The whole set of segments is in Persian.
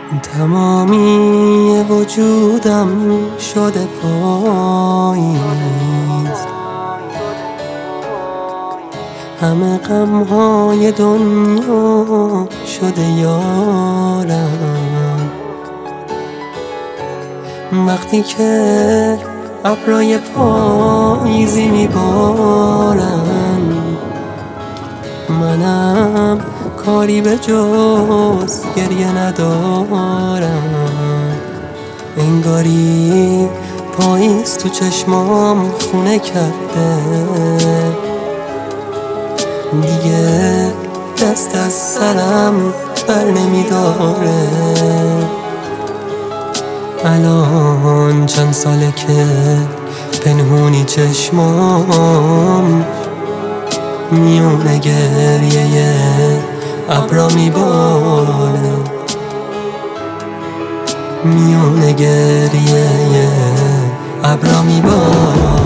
تمامی وجودم شده پاییز، همه غمهای دنیا شده یارم. وقتی که ابرای پاییزی میبارن، منم کاری به جز گریه ندارم. انگاری پاییز تو چشمام خونه کرده، دیگه دست از سرم بر نمیداره. الان چند ساله که پنهونی چشمام میونه گریه ابرا میباره، میونه گریه ابرا میباره.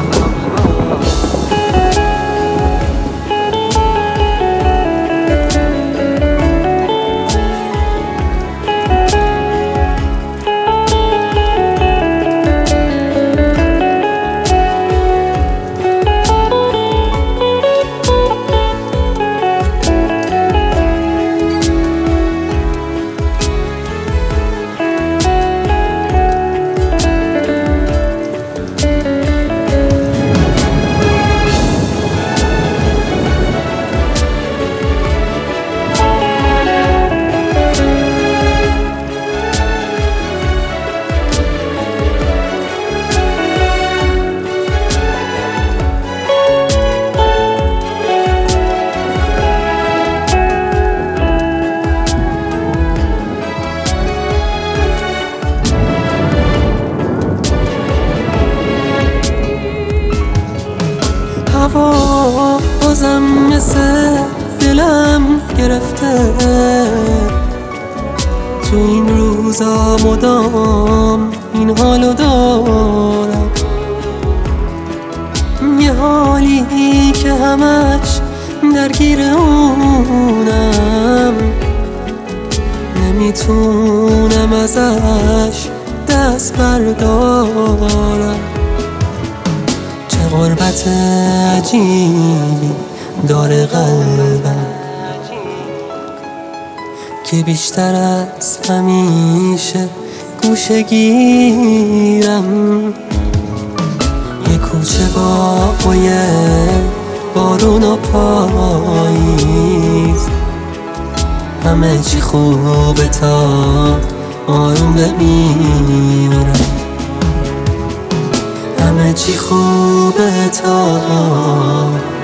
هوا بازم مثل دلم گرفته، تو این روزا مدام این حالو دارم. یه حالی که همش درگیر اونم، نمیتونم ازش دست بردارم. غربت عجیبی داره قلبم که بیشتر از همیشه گوشه گیرم. یه کوچه با بوی بارون و پاییز، همه چی خوبه تا آروم بمیرم. همه چی خوبه تا